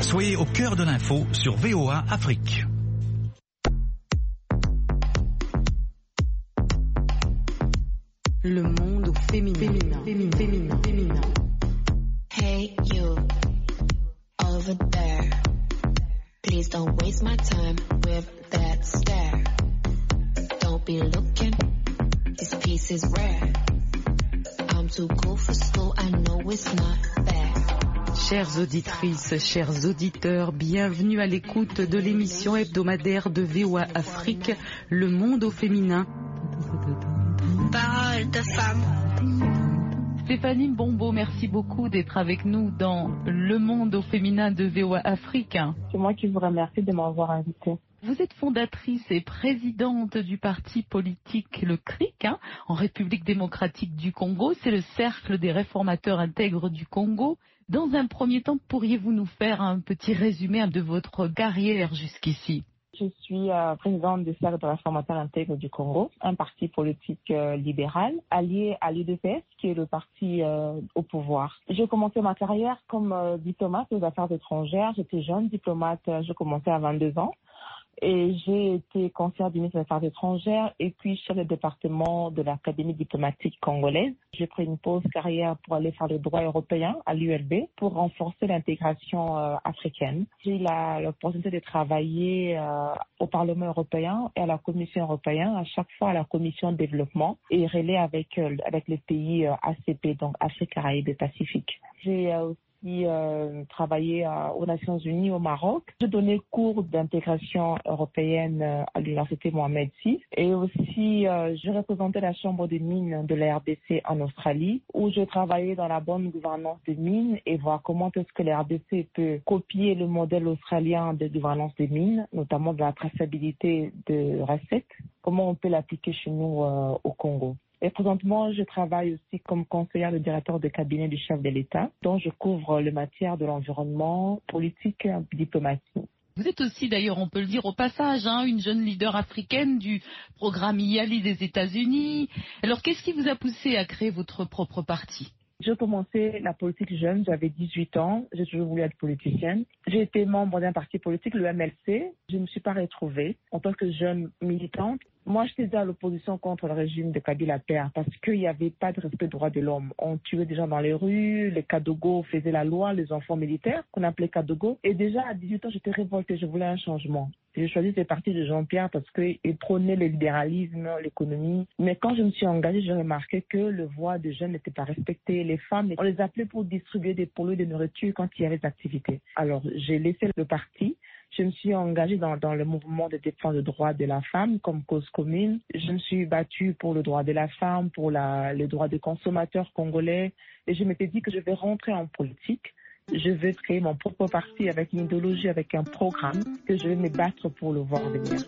Soyez au cœur de l'info sur VOA Afrique. Le monde au féminin. Hey you, over there. Please don't waste my time with that stare. Don't be looking, this piece is rare. I'm too cool for school, I know it's not fair. Chères auditrices, chers auditeurs, bienvenue à l'écoute de l'émission hebdomadaire de VOA Afrique, Le monde au féminin. Parole de femme. Stéphanie Mbombo, merci beaucoup d'être avec nous dans Le monde au féminin de VOA Afrique. C'est moi qui vous remercie de m'avoir invitée. Vous êtes fondatrice et présidente du parti politique Le CRIC, en République démocratique du Congo. C'est le Cercle des réformateurs intègres du Congo. Dans un premier temps, pourriez-vous nous faire un petit résumé de votre carrière jusqu'ici? Je suis présidente du Cercle des réformateurs intègres du Congo, un parti politique libéral allié à l'UDPS, qui est le parti au pouvoir. J'ai commencé ma carrière comme diplomate aux affaires étrangères. J'étais jeune diplomate, j'ai commencé à 22 ans. Et j'ai été conseillère du ministre des Affaires étrangères et puis chef de département de l'Académie diplomatique congolaise. J'ai pris une pause carrière pour aller faire le droit européen à l'ULB pour renforcer l'intégration africaine. J'ai eu l'opportunité de travailler au Parlement européen et à la Commission européenne, à chaque fois à la Commission de développement et relais avec les pays ACP, donc Afrique, Caraïbes et Pacifique. J'ai aussi travaillé aux Nations Unies au Maroc. J'ai donné cours d'intégration européenne à l'université Mohamed VI et aussi j'ai représenté la Chambre des mines de la RDC en Australie où j'ai travaillé dans la bonne gouvernance des mines et voir comment est-ce que la RDC peut copier le modèle australien de gouvernance des mines, notamment de la traçabilité de recettes, comment on peut l'appliquer chez nous au Congo. Et présentement, je travaille aussi comme conseillère de directeur de cabinet du chef de l'État, dont je couvre les matières de l'environnement, politique et diplomatie. Vous êtes aussi, d'ailleurs, on peut le dire au passage, une jeune leader africaine du programme IALI des États-Unis. Alors, qu'est-ce qui vous a poussé à créer votre propre parti ? J'ai commencé la politique jeune, j'avais 18 ans, j'ai toujours voulu être politicienne. J'ai été membre d'un parti politique, le MLC. Je ne me suis pas retrouvée en tant que jeune militante. Moi, j'étais à l'opposition contre le régime de Kabila Père parce qu'il n'y avait pas de respect des droits de l'homme. On tuait des gens dans les rues, les Kadogo faisaient la loi, les enfants militaires qu'on appelait Kadogo. Et déjà, à 18 ans, j'étais révoltée, je voulais un changement. J'ai choisi ce parti de Jean-Pierre parce qu'il prônait le libéralisme, l'économie. Mais quand je me suis engagée, j'ai remarqué que le voix des jeunes n'était pas respectée. Les femmes, on les appelait pour distribuer des pots de nourriture quand il y avait des activités. Alors, j'ai laissé le parti. Je me suis engagée dans le mouvement de défense des droits de la femme comme cause commune. Je me suis battue pour le droit de la femme, pour le droit des consommateurs congolais. Et je m'étais dit que je vais rentrer en politique. Je vais créer mon propre parti avec une idéologie, avec un programme que je vais me battre pour le voir venir.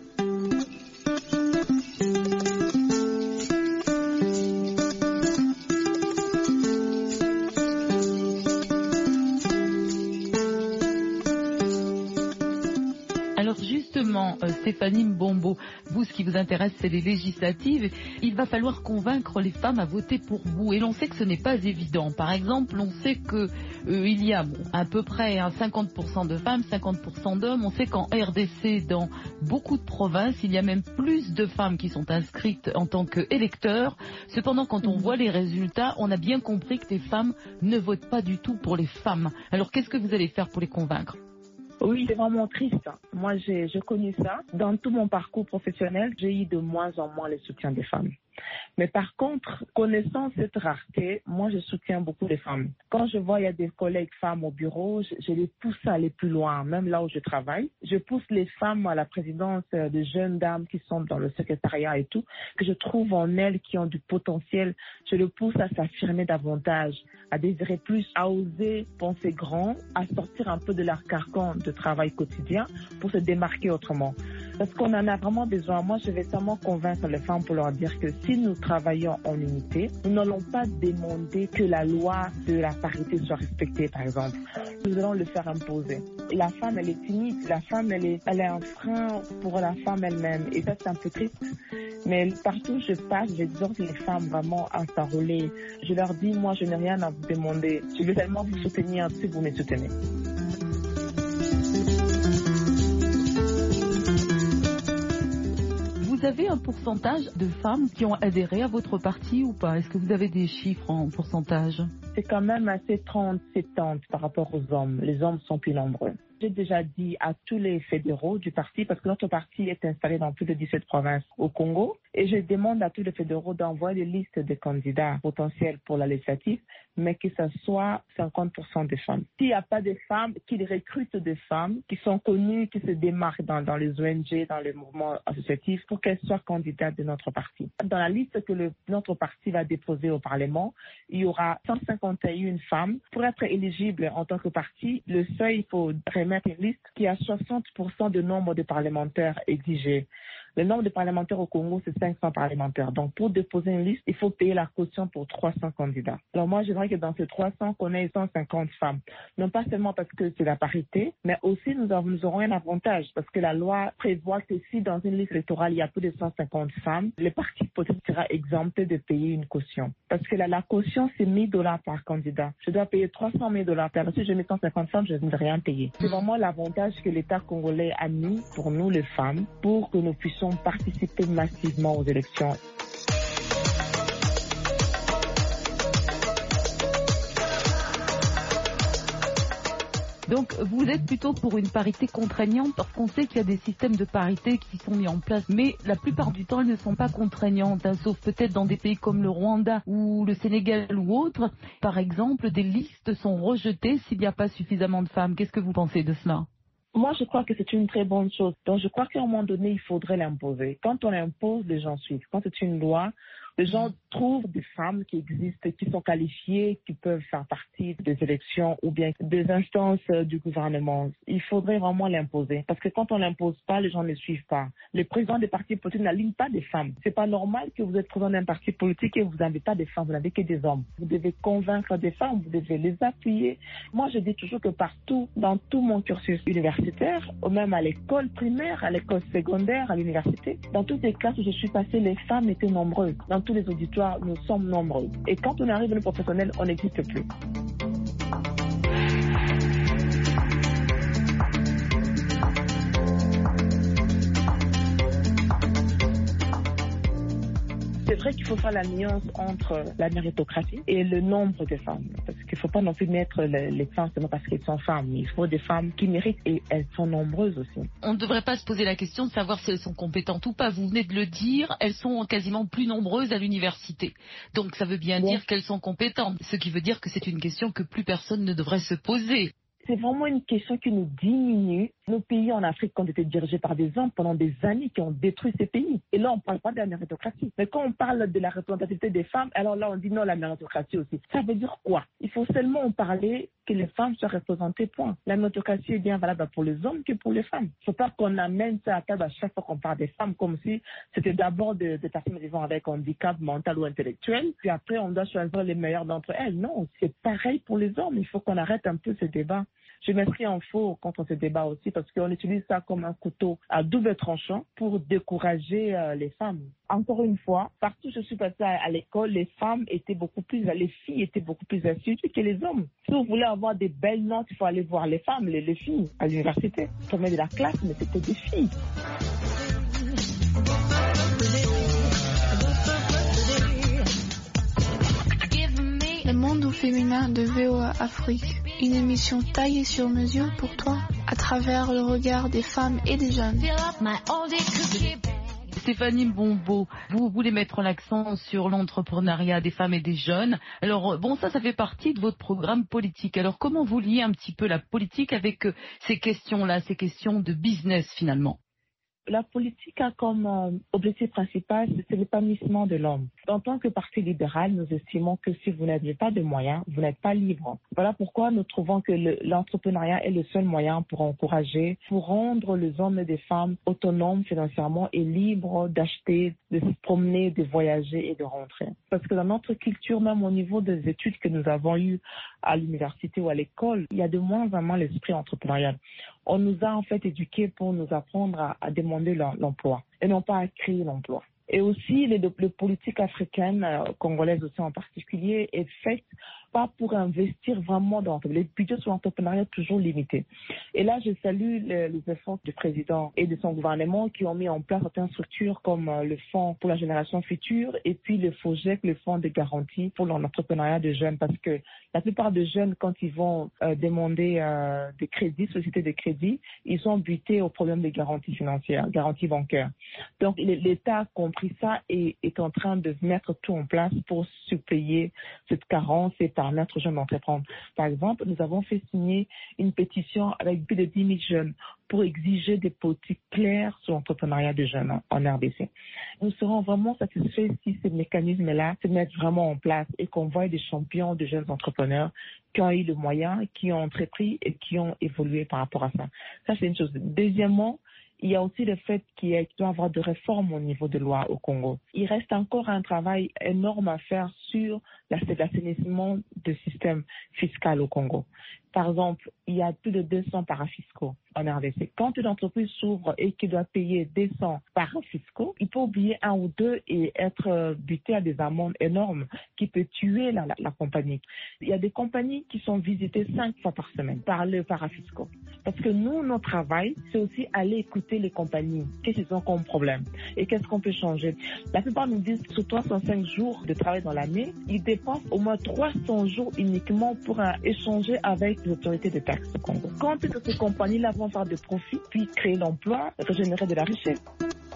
Stéphanie Mbombo, vous, ce qui vous intéresse, c'est les législatives. Il va falloir convaincre les femmes à voter pour vous. Et l'on sait que ce n'est pas évident. Par exemple, on sait qu'il y a à peu près 50% de femmes, 50% d'hommes. On sait qu'en RDC, dans beaucoup de provinces, il y a même plus de femmes qui sont inscrites en tant qu'électeurs. Cependant, quand on voit les résultats, on a bien compris que les femmes ne votent pas du tout pour les femmes. Alors, qu'est-ce que vous allez faire pour les convaincre ? Oui, c'est vraiment triste. Moi, j'ai connu ça. Dans tout mon parcours professionnel, j'ai eu de moins en moins le soutien des femmes. Mais par contre, connaissant cette rareté, moi, je soutiens beaucoup les femmes. Quand je vois il y a des collègues femmes au bureau, je les pousse à aller plus loin, même là où je travaille. Je pousse les femmes à la présidence de jeunes dames qui sont dans le secrétariat et tout, que je trouve en elles qui ont du potentiel. Je les pousse à s'affirmer davantage, à désirer plus, à oser penser grand, à sortir un peu de leur carcan de travail quotidien pour se démarquer autrement. Parce qu'on en a vraiment besoin. Moi, je vais seulement convaincre les femmes pour leur dire que si nous travaillons en unité, nous n'allons pas demander que la loi de la parité soit respectée, par exemple. Nous allons le faire imposer. Et la femme, elle est timide. La femme, elle est un frein pour la femme elle-même. Et ça, c'est un peu triste. Mais partout où je passe, j'exhorte les femmes vraiment à s'enrôler. Je leur dis, moi, je n'ai rien à vous demander. Je veux seulement vous soutenir si vous me soutenez. vous avez un pourcentage de femmes qui ont adhéré à votre parti ou pas? Est-ce que vous avez des chiffres en pourcentage? C'est quand même assez 30-70 par rapport aux hommes. Les hommes sont plus nombreux. J'ai déjà dit à tous les fédéraux du parti, parce que notre parti est installé dans plus de 17 provinces au Congo, et je demande à tous les fédéraux d'envoyer des listes de candidats potentiels pour la législative, mais que ce soit 50% des femmes. S'il n'y a pas de femmes, qu'ils recrutent des femmes qui sont connues, qui se démarquent dans les ONG, dans les mouvements associatifs, pour qu'elles soient candidates de notre parti. Dans la liste que notre parti va déposer au Parlement, il y aura 151 femmes. Pour être éligible en tant que parti, le seuil, il faut remettre une liste qui a 60% de nombre de parlementaires exigés. Le nombre de parlementaires au Congo, c'est 500 parlementaires. Donc, pour déposer une liste, il faut payer la caution pour 300 candidats. Alors, moi, j'aimerais que dans ces 300, qu'on ait 150 femmes. Non pas seulement parce que c'est la parité, mais aussi nous aurons un avantage parce que la loi prévoit que si dans une liste électorale, il y a plus de 150 femmes, le parti politique sera exempté de payer une caution. Parce que la caution, c'est $1,000 par candidat. Je dois payer $300,000. Alors, si je mets 150 femmes, je ne vais rien payer. C'est vraiment l'avantage que l'État congolais a mis pour nous, les femmes, pour que nous puissions participer massivement aux élections. Donc, vous êtes plutôt pour une parité contraignante parce qu'on sait qu'il y a des systèmes de parité qui sont mis en place, mais la plupart du temps, elles ne sont pas contraignantes, hein, sauf peut-être dans des pays comme le Rwanda ou le Sénégal ou autres. Par exemple, des listes sont rejetées s'il n'y a pas suffisamment de femmes. Qu'est-ce que vous pensez de cela ? Moi, je crois que c'est une très bonne chose. Donc, je crois qu'à un moment donné, il faudrait l'imposer. Quand on l'impose, les gens suivent. Quand c'est une loi, les gens trouvent des femmes qui existent, qui sont qualifiées, qui peuvent faire partie des élections ou bien des instances du gouvernement. Il faudrait vraiment l'imposer. Parce que quand on l'impose pas, les gens ne suivent pas. Les présidents des partis politiques n'alignent pas des femmes. C'est pas normal que vous êtes président d'un parti politique et vous n'avez pas des femmes, vous n'avez que des hommes. Vous devez convaincre des femmes, vous devez les appuyer. Moi, je dis toujours que partout, dans tout mon cursus universitaire, ou même à l'école primaire, à l'école secondaire, à l'université, dans toutes les classes où je suis passée, les femmes étaient nombreuses. Dans tous les auditoires, nous sommes nombreux. Et quand on arrive dans le professionnel, on n'existe plus. C'est vrai qu'il faut faire la nuance entre la méritocratie et le nombre de femmes. Parce qu'il ne faut pas non plus mettre les femmes seulement parce qu'elles sont femmes. Il faut des femmes qui méritent et elles sont nombreuses aussi. On ne devrait pas se poser la question de savoir si elles sont compétentes ou pas. Vous venez de le dire, elles sont quasiment plus nombreuses à l'université. Donc ça veut bien dire qu'elles sont compétentes. Ce qui veut dire que c'est une question que plus personne ne devrait se poser. C'est vraiment une question qui nous diminue. Nos pays en Afrique ont été dirigés par des hommes pendant des années qui ont détruit ces pays. Et là, on ne parle pas de la méritocratie. Mais quand on parle de la représentativité des femmes, alors là, on dit non, la méritocratie aussi. Ça veut dire quoi? Il faut seulement en parler que les femmes soient représentées, point. La méritocratie est bien valable pour les hommes que pour les femmes. Il ne faut pas qu'on amène ça à table à chaque fois qu'on parle des femmes comme si c'était d'abord des personnes vivant avec handicap mental ou intellectuel, puis après, on doit choisir les meilleures d'entre elles. Non, c'est pareil pour les hommes. Il faut qu'on arrête un peu ce débat. Je m'inscris en faux contre ce débat aussi parce qu'on utilise ça comme un couteau à double tranchant pour décourager les femmes. Encore une fois, partout où je suis passée à l'école, les filles étaient beaucoup plus assidues que les hommes. Si vous voulez avoir des belles notes, il faut aller voir les femmes, les filles à l'université. Je mets de la classe, mais c'était des filles. Le monde au féminin de VOA Afrique. Une émission taillée sur mesure pour toi à travers le regard des femmes et des jeunes. Stéphanie Mbombo, vous voulez mettre l'accent sur l'entrepreneuriat des femmes et des jeunes. Alors, ça fait partie de votre programme politique. Alors, comment vous liez un petit peu la politique avec ces questions-là, ces questions de business finalement ? La politique a comme objectif principal, c'est l'épanouissement de l'homme. En tant que parti libéral, nous estimons que si vous n'avez pas de moyens, vous n'êtes pas libre. Voilà pourquoi nous trouvons que l'entrepreneuriat est le seul moyen pour encourager, pour rendre les hommes et les femmes autonomes financièrement et libres d'acheter, de se promener, de voyager et de rentrer. Parce que dans notre culture, même au niveau des études que nous avons eues à l'université ou à l'école, il y a de moins en moins l'esprit entrepreneurial. On nous a en fait éduqués pour nous apprendre à demander l'emploi et non pas à créer l'emploi. Et aussi, les politiques africaines, congolaises aussi en particulier, est faite pas pour investir vraiment dans les budgets sur l'entrepreneuriat toujours limités. Et là, je salue les efforts du président et de son gouvernement qui ont mis en place certaines structures comme le Fonds pour la génération future et puis le FOGEC, le Fonds de garantie pour l'entrepreneuriat de jeunes, parce que la plupart des jeunes, quand ils vont demander des crédits, sociétés de crédit, ils sont butés au problème de garantie financière, garantie bancaire. Donc, l'État a compris ça et est en train de mettre tout en place pour suppléer cette carence et permettre aux jeunes d'entreprendre. Par exemple, nous avons fait signer une pétition avec plus de 10 000 jeunes pour exiger des politiques claires sur l'entrepreneuriat des jeunes en RDC. Nous serons vraiment satisfaits si ces mécanismes-là se mettent vraiment en place et qu'on voit des champions de jeunes entrepreneurs qui ont eu le moyen, qui ont entrepris et qui ont évolué par rapport à ça. Ça, c'est une chose. Deuxièmement, il y a aussi le fait qu'il doit y avoir de réformes au niveau de loi au Congo. Il reste encore un travail énorme à faire sur l'assainissement du système fiscal au Congo. Par exemple, il y a plus de 200 parafiscaux en RDC. Quand une entreprise s'ouvre et qui doit payer 200 parafiscaux, il peut oublier un ou deux et être buté à des amendes énormes qui peut tuer la compagnie. Il y a des compagnies qui sont visitées 5 fois par semaine par les parafiscaux. Parce que nous, notre travail, c'est aussi aller écouter les compagnies. Qu'est-ce qu'ils ont comme problème et qu'est-ce qu'on peut changer. La plupart nous disent que sur 305 jours de travail dans l'année, ils dépensent au moins 300 jours uniquement pour échanger avec les autorités de taxes au Congo. Quand est-ce que ces compagnies-là vont faire des profits, puis créer l'emploi, régénérer de la richesse?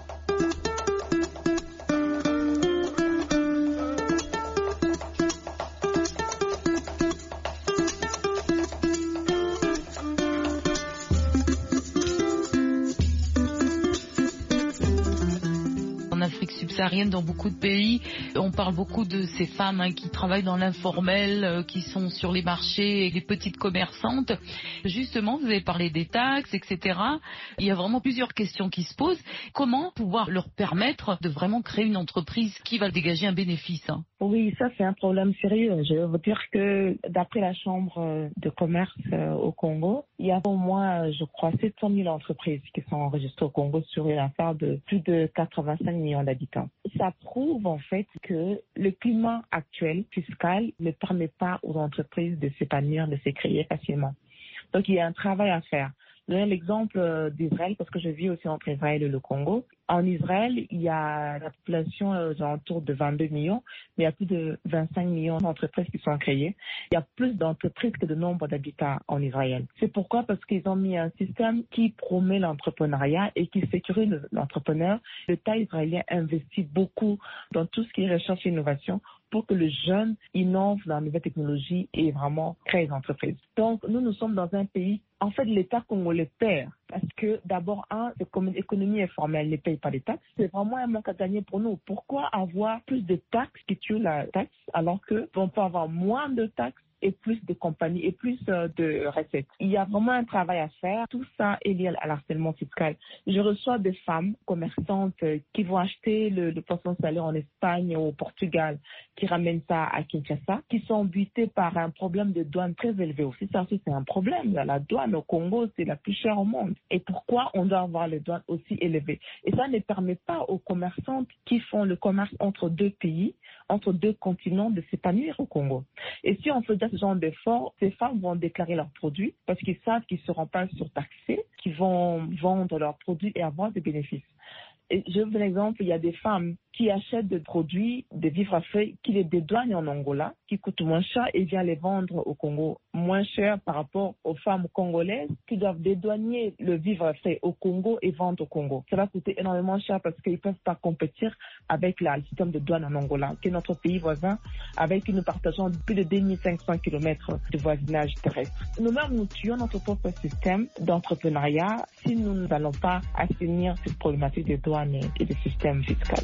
Subsaharienne, dans beaucoup de pays, on parle beaucoup de ces femmes qui travaillent dans l'informel, qui sont sur les marchés, et les petites commerçantes. Justement, vous avez parlé des taxes, etc. Il y a vraiment plusieurs questions qui se posent. Comment pouvoir leur permettre de vraiment créer une entreprise qui va dégager un bénéfice? Oui, ça c'est un problème sérieux. Je veux vous dire que d'après la Chambre de commerce au Congo, il y a au moins, je crois, 700 000 entreprises qui sont enregistrées au Congo sur une affaire de plus de 85 millions d'habitants. Ça prouve en fait que le climat actuel fiscal ne permet pas aux entreprises de s'épanouir, de se créer facilement. Donc il y a un travail à faire. Je donne l'exemple d'Israël parce que je vis aussi entre Israël et le Congo. En Israël, il y a la population autour de 22 millions, mais il y a plus de 25 millions d'entreprises qui sont créées. Il y a plus d'entreprises que de nombre d'habitants en Israël. C'est pourquoi? Parce qu'ils ont mis un système qui promet l'entrepreneuriat et qui sécurise l'entrepreneur. L'État israélien investit beaucoup dans tout ce qui est recherche et innovation pour que le jeune innove dans la nouvelle technologie et vraiment crée des entreprises. Donc, nous sommes dans un pays, en fait, l'État congolais perd. Parce que d'abord, c'est comme une économie informelle, ne paye pas les taxes. C'est vraiment un manque à gagner pour nous. Pourquoi avoir plus de taxes qui tuent la taxe alors qu'on peut avoir moins de taxes et plus de compagnies et plus de recettes? Il y a vraiment un travail à faire. Tout ça est lié à l'harcèlement fiscal. Je reçois des femmes commerçantes qui vont acheter le poisson salé en Espagne ou au Portugal, qui ramènent ça à Kinshasa, qui sont butées par un problème de douane très élevé aussi. Ça aussi, c'est un problème. La douane au Congo, c'est la plus chère au monde. Et pourquoi on doit avoir les douanes aussi élevées? Et ça ne permet pas aux commerçantes qui font le commerce entre deux pays, entre deux continents, de s'épanouir au Congo. Et si on faisait ce genre d'efforts, ces femmes vont déclarer leurs produits parce qu'ils savent qu'ils ne seront pas surtaxés, qu'ils vont vendre leurs produits et avoir des bénéfices. Et je vous donne un exemple, il y a des femmes qui achètent des produits, des vivres à frais, qui les dédouanent en Angola, qui coûtent moins cher et viennent les vendre au Congo moins cher par rapport aux femmes congolaises qui doivent dédouaner le vivre à frais au Congo et vendre au Congo. Ça va coûter énormément cher parce qu'ils ne peuvent pas compétir avec le système de douane en Angola, qui est notre pays voisin, avec qui nous partageons plus de 2500 km de voisinage terrestre. Nous-mêmes, nous tuons notre propre système d'entrepreneuriat si nous n'allons pas assainir cette problématique des douanes et des systèmes fiscaux.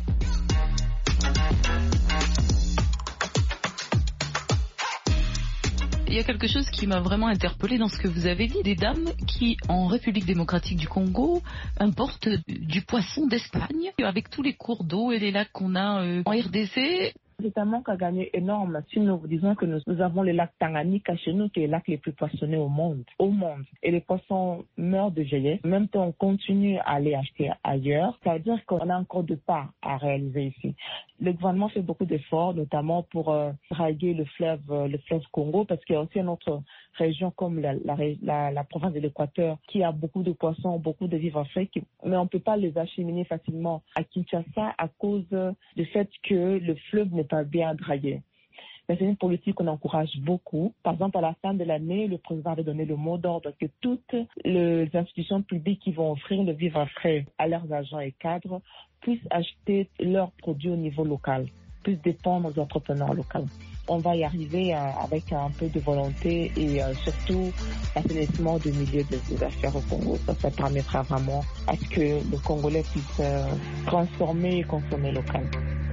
Il y a quelque chose qui m'a vraiment interpellée dans ce que vous avez dit, des dames qui, en République démocratique du Congo, importent du poisson d'Espagne, avec tous les cours d'eau et les lacs qu'on a en RDC. C'est un manque à gagner énorme. Si nous disons que nous avons le lac Tanganyika chez nous, qui est le lac le plus poissonneux au monde. Et les poissons meurent de vieillesse. En même temps, on continue à aller acheter ailleurs. Ça veut dire qu'on a encore de pas à réaliser ici. Le gouvernement fait beaucoup d'efforts, notamment pour draguer le fleuve Congo, parce qu'il y a aussi une autre région comme la province de l'Équateur qui a beaucoup de poissons, beaucoup de vivres frais, mais on ne peut pas les acheminer facilement à Kinshasa à cause du fait que le fleuve n'est pas bien dragué. Mais c'est une politique qu'on encourage beaucoup. Par exemple, à la fin de l'année, le président avait donné le mot d'ordre que toutes les institutions publiques qui vont offrir le vivre frais à leurs agents et cadres puissent acheter leurs produits au niveau local, puissent dépendre aux entrepreneurs locaux. On va y arriver avec un peu de volonté et surtout l'assainissement de milliers d'affaires au Congo. Ça permettra vraiment à ce que le Congolais puisse transformer et consommer local.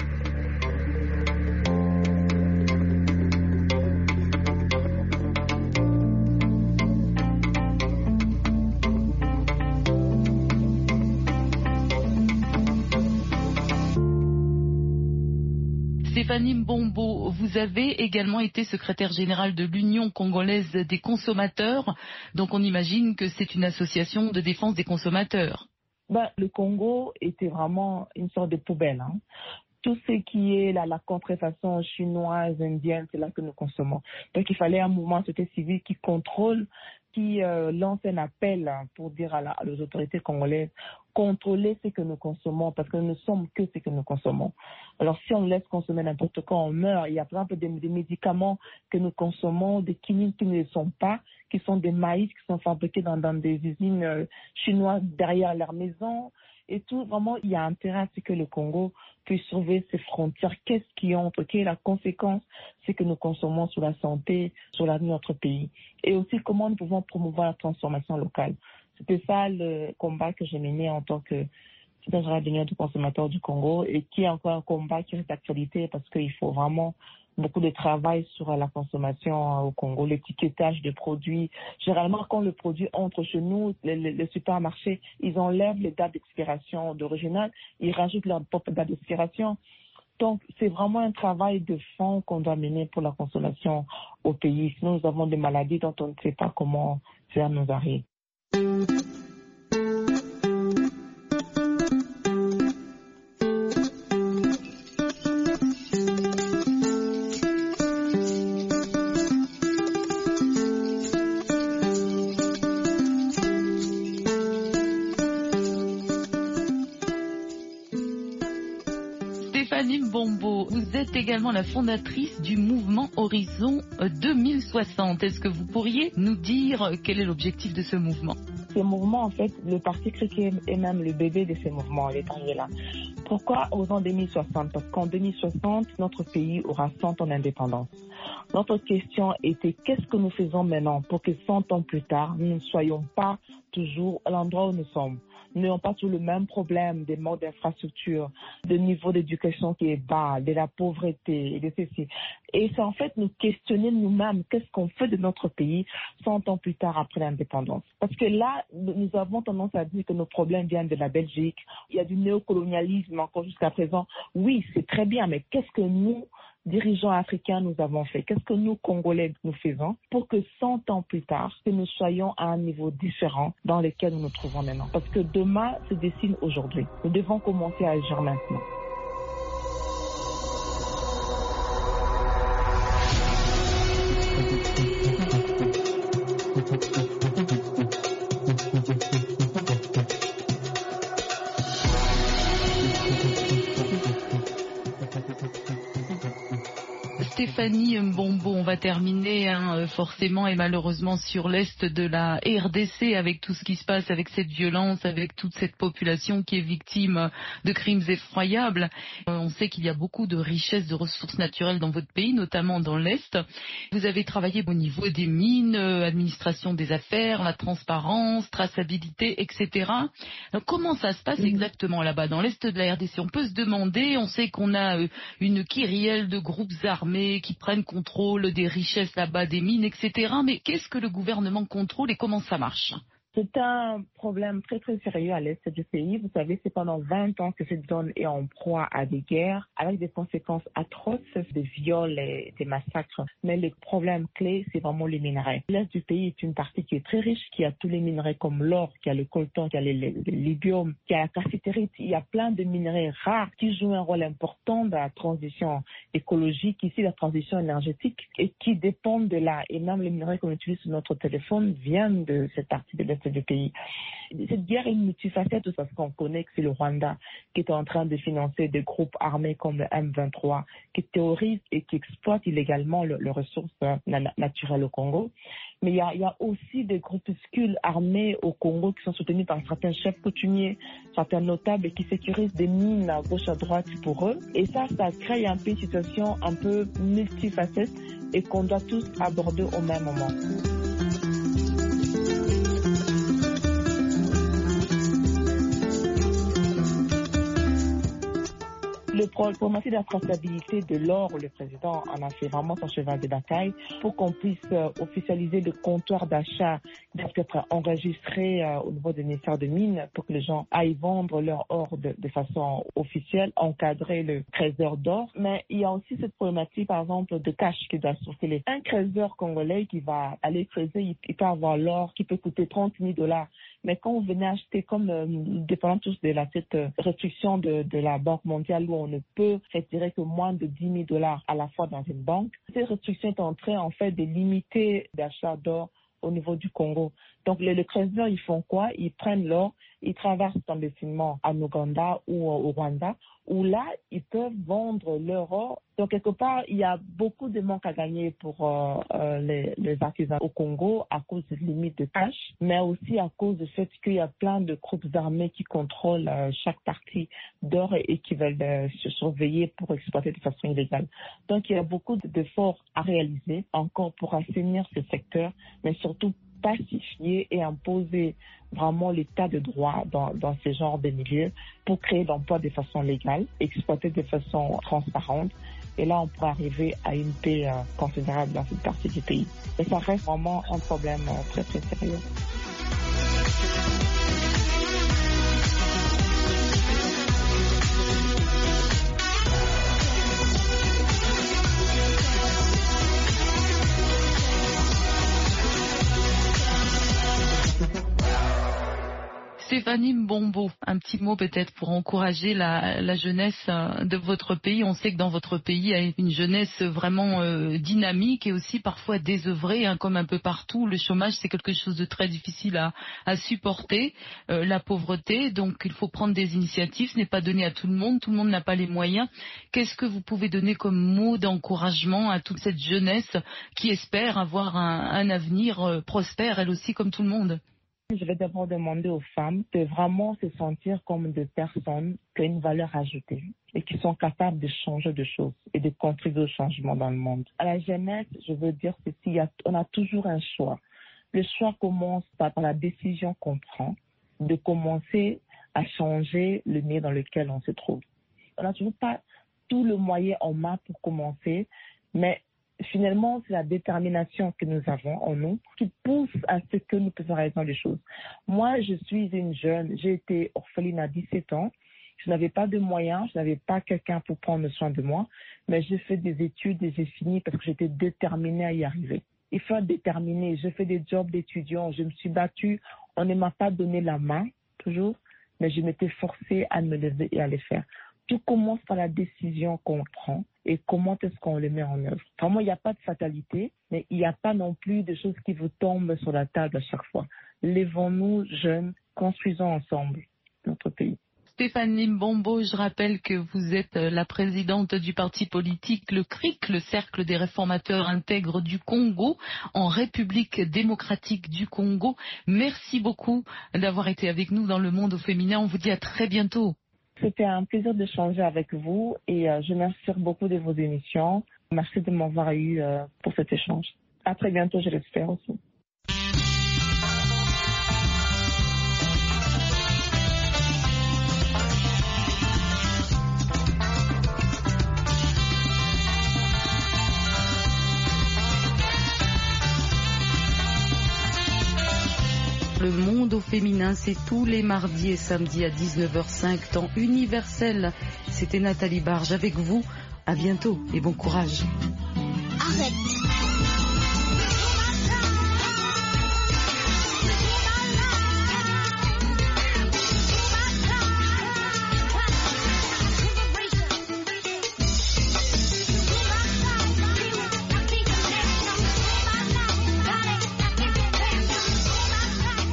Stéphanie Mbombo, vous avez également été secrétaire générale de l'Union congolaise des consommateurs, donc on imagine que c'est une association de défense des consommateurs. Le Congo était vraiment une sorte de poubelle. Tout ce qui est la contrefaçon chinoise, indienne, c'est là que nous consommons. Donc il fallait un mouvement de société civile qui contrôle, qui lance un appel pour dire aux autorités congolaises, contrôler ce que nous consommons, parce que nous ne sommes que ce que nous consommons. Alors si on laisse consommer n'importe quoi, on meurt. Il y a par exemple des médicaments que nous consommons, des quinines qui ne le sont pas, qui sont des maïs qui sont fabriqués dans des usines chinoises derrière leur maison. Et tout, vraiment, il y a intérêt à ce que le Congo puisse sauver ses frontières. Qu'est-ce qui entre? Quelle est la conséquence? C'est que nous consommons sur la santé, sur l'avenir de notre pays. Et aussi, comment nous pouvons promouvoir la transformation locale. C'était ça le combat que j'ai mené en tant que secrétaire général de l'Union des consommateurs du Congo et qui est encore un combat qui reste d'actualité parce qu'il faut vraiment beaucoup de travail sur la consommation au Congo, l'étiquetage des produits. Généralement, quand le produit entre chez nous, les supermarchés, ils enlèvent les dates d'expiration d'original, ils rajoutent leur propre date d'expiration. Donc, c'est vraiment un travail de fond qu'on doit mener pour la consommation au pays. Sinon, nous avons des maladies dont on ne sait pas comment ça nous arrive. Stéphanie Mbombo, vous êtes également la fondatrice du mouvement Horizon 2060. Est-ce que vous pourriez nous dire quel est l'objectif de ce mouvement? Ce mouvement, en fait, le Parti chrétien est même le bébé de ce mouvement, il est arrivé là. Pourquoi Horizon 2060? Parce qu'en 2060, notre pays aura 100 ans d'indépendance. Notre question était qu'est-ce que nous faisons maintenant pour que 100 ans plus tard, nous ne soyons pas toujours à l'endroit où nous sommes. Nous n'ayons pas toujours le même problème des modes d'infrastructure, de niveau d'éducation qui est bas, de la pauvreté et de ceci. Et c'est en fait nous questionner nous-mêmes qu'est-ce qu'on fait de notre pays 100 ans plus tard après l'indépendance. Parce que là, nous avons tendance à dire que nos problèmes viennent de la Belgique. Il y a du néocolonialisme encore jusqu'à présent. Oui, c'est très bien, mais qu'est-ce que nous, dirigeants africains, nous avons fait? Qu'est-ce que nous, Congolais, nous faisons pour que 100 ans plus tard, que nous soyons à un niveau différent dans lequel nous nous trouvons maintenant? Parce que demain se dessine aujourd'hui. Nous devons commencer à agir maintenant. Stéphanie Mbombo, on va terminer forcément et malheureusement sur l'est de la RDC avec tout ce qui se passe, avec cette violence, avec toute cette population qui est victime de crimes effroyables. On sait qu'il y a beaucoup de richesses, de ressources naturelles dans votre pays, notamment dans l'est. Vous avez travaillé au niveau des mines, administration des affaires, la transparence, traçabilité, etc. Alors, comment ça se passe exactement là-bas dans l'est de la RDC? On peut se demander, on sait qu'on a une kyrielle de groupes armés qui prennent contrôle des richesses là-bas, des mines, etc. Mais qu'est-ce que le gouvernement contrôle et comment ça marche? C'est un problème très très sérieux à l'est du pays. Vous savez, c'est pendant 20 ans que cette zone est en proie à des guerres avec des conséquences atroces, des viols et des massacres. Mais le problème clé, c'est vraiment les minerais. L'est du pays est une partie qui est très riche, qui a tous les minerais comme l'or, qui a le coltan, qui a le lithium, qui a la cassiterite. Il y a plein de minerais rares qui jouent un rôle important dans la transition écologique, ici la transition énergétique, et qui dépendent de là. Et même les minerais qu'on utilise sur notre téléphone viennent de cette partie de l'est du pays. Cette guerre est multifacette parce qu'on connaît que c'est le Rwanda qui est en train de financer des groupes armés comme le M23 qui terrorisent et qui exploitent illégalement les ressources naturelles au Congo. Mais il y a aussi des groupuscules armés au Congo qui sont soutenus par certains chefs coutumiers, certains notables et qui sécurisent des mines à gauche à droite pour eux. Et ça crée un peu une situation un peu multifacette et qu'on doit tous aborder au même moment. Pour de la traçabilité de l'or, le président en a fait vraiment son cheval de bataille pour qu'on puisse officialiser le comptoir d'achat d'être enregistré au niveau du ministère de Mines pour que les gens aillent vendre leur or de façon officielle, encadrer le trésor d'or. Mais il y a aussi cette problématique, par exemple, de cash qui doit circuler. Un trésor congolais qui va aller creuser, il peut avoir l'or qui peut coûter $30,000. Mais quand vous venez acheter, comme dépendant tous de cette restriction de la Banque mondiale où on ne peut retirer que moins de $10,000 à la fois dans une banque, cette restriction est en train en fait de limiter l'achat d'or au niveau du Congo. Donc les trésors, ils font quoi? Ils prennent l'or, ils traversent clandestinement en Ouganda ou au Rwanda, où là, ils peuvent vendre leur or. Donc quelque part, il y a beaucoup de manques à gagner pour les artisans au Congo à cause des limites de cash, mais aussi à cause du fait qu'il y a plein de groupes armés qui contrôlent chaque partie d'or et qui veulent se surveiller pour exploiter de façon illégale. Donc il y a beaucoup d'efforts à réaliser encore pour assainir ce secteur, mais surtout pacifier et imposer vraiment l'état de droit dans ce genre de milieux pour créer l'emploi de façon légale, exploiter de façon transparente. Et là, on pourrait arriver à une paix considérable dans cette partie du pays. Et ça reste vraiment un problème très très sérieux. Stéphanie Mbombo, un petit mot peut-être pour encourager la jeunesse de votre pays. On sait que dans votre pays, il y a une jeunesse vraiment dynamique et aussi parfois désœuvrée, comme un peu partout. Le chômage, c'est quelque chose de très difficile à supporter, la pauvreté. Donc il faut prendre des initiatives, ce n'est pas donné à tout le monde n'a pas les moyens. Qu'est-ce que vous pouvez donner comme mot d'encouragement à toute cette jeunesse qui espère avoir un avenir prospère, elle aussi comme tout le monde? Je vais d'abord demander aux femmes de vraiment se sentir comme des personnes qui ont une valeur ajoutée et qui sont capables de changer de choses et de contribuer au changement dans le monde. À la jeunesse, je veux dire ceci, on a toujours un choix. Le choix commence par la décision qu'on prend de commencer à changer le milieu dans lequel on se trouve. On n'a toujours pas tout le moyen en main pour commencer, mais finalement, c'est la détermination que nous avons en nous qui pousse à ce que nous puissions réaliser les choses. Moi, je suis une jeune, j'ai été orpheline à 17 ans. Je n'avais pas de moyens, je n'avais pas quelqu'un pour prendre soin de moi, mais j'ai fait des études et j'ai fini parce que j'étais déterminée à y arriver. Il faut être déterminé. J'ai fait des jobs d'étudiant, je me suis battue. On ne m'a pas donné la main, toujours, mais je m'étais forcée à me lever et à le faire. Tout commence par la décision qu'on prend et comment est-ce qu'on le met en œuvre. Vraiment, il n'y a pas de fatalité, mais il n'y a pas non plus de choses qui vous tombent sur la table à chaque fois. Lèvons-nous, jeunes, construisons ensemble notre pays. Stéphanie Mbombo, je rappelle que vous êtes la présidente du parti politique le CRIC, le Cercle des réformateurs intègres du Congo, en République démocratique du Congo. Merci beaucoup d'avoir été avec nous dans Le Monde au féminin. On vous dit à très bientôt. C'était un plaisir d'échanger avec vous et je m'inspire beaucoup de vos émissions. Merci de m'avoir eu pour cet échange. À très bientôt, je l'espère aussi. Le monde au féminin, c'est tous les mardis et samedis à 19h05, temps universel. C'était Nathalie Barge avec vous. À bientôt et bon courage. Arrête.